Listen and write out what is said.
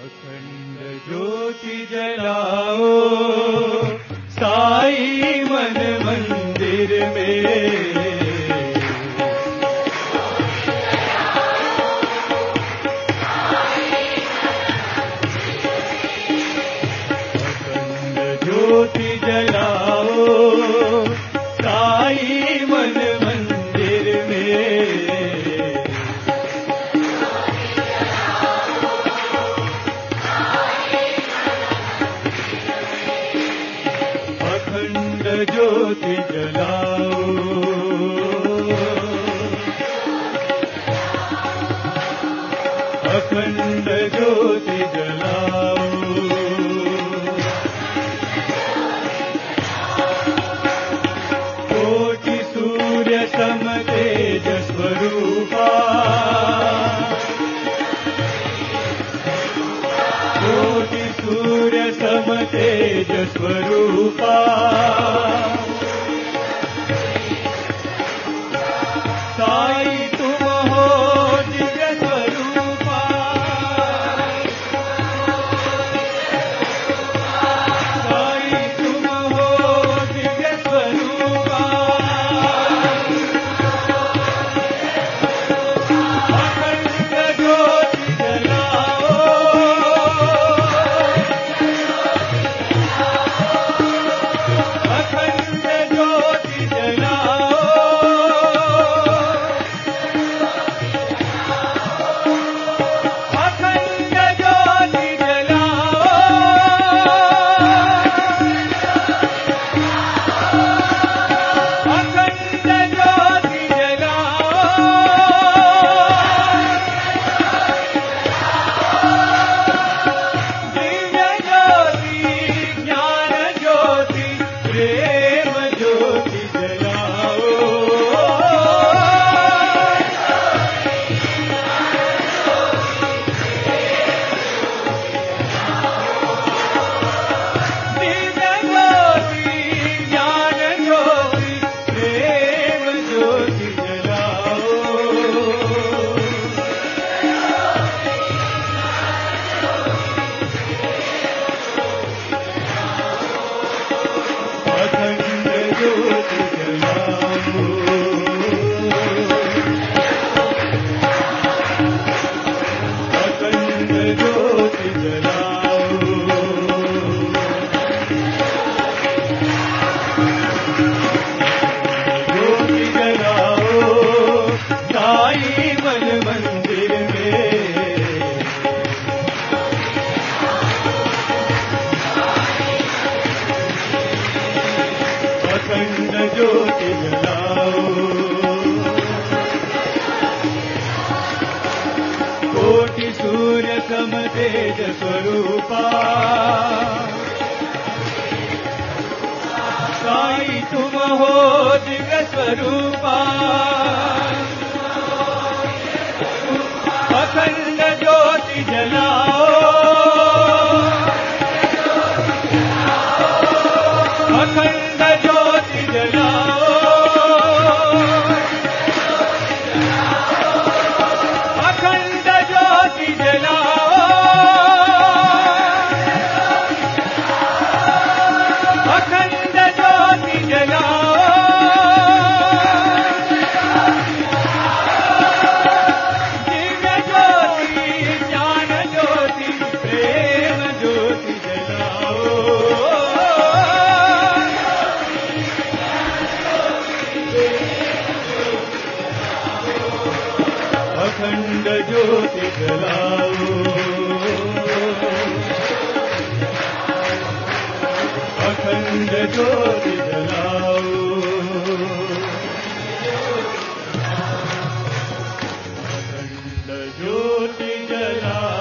अखंड ज्योति जलाओ साई मन मंदिर में, ज्योति जलाओ साई मन मंदिर में, अखंड ज्योति जलाओ, अखंड ज्योति जलाओ, सम तेज स्वरूपा, कोटि सूर्य सम तेज स्वरूपा, साई तुम हो दिव्य स्वरूपा, साई तुम हो दिव्य स्वरूपा, ज्योति जलाओ, कोटि सूर्य सम तेज स्वरूपा, साई तुम हो दिव्य स्वरूपा, अखंड ज्योति जलाओ, अखंड ज्योति जलाओ, अखंड ज्योति जलाओ, अखंड ज्योति जलाओ, दिव्य ज्योति ज्ञान ज्योति प्रेम ज्योति जलाओ, अखंड ज्योति जलाओ, अखंड ज्योति जलाओ, अखंड ज्योति जलाओ।